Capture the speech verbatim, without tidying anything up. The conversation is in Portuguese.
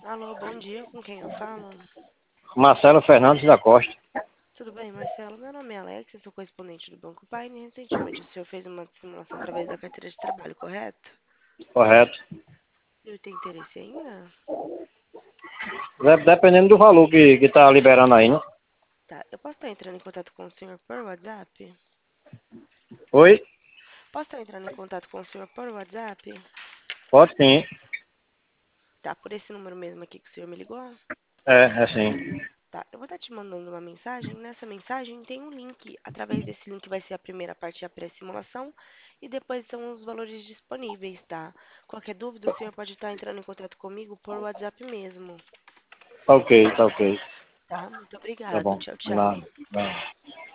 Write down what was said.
Alô, bom dia, com quem eu falo? Marcelo Fernandes da Costa. Tudo bem, Marcelo? Meu nome é Alex, eu sou correspondente do Banco Pine. Recentemente o senhor fez uma simulação através da carteira de trabalho, correto? Correto. O senhor tem interesse ainda? De- Dependendo do valor que, que tá liberando aí, né? Tá, eu posso estar entrando em contato com o senhor por WhatsApp? Oi? Posso estar entrando em contato com o senhor por WhatsApp? Pode sim. Tá, por esse número mesmo aqui que o senhor me ligou? É, é sim. Tá, eu vou estar te mandando uma mensagem. Nessa mensagem tem um link. Através desse link vai ser a primeira parte, a pré-simulação, e depois são os valores disponíveis, tá? Qualquer dúvida, o senhor pode estar entrando em contato comigo por WhatsApp mesmo, Tá ok, tá ok. tá? Muito Tá obrigado. bom. Tchau, tchau. Nada, nada.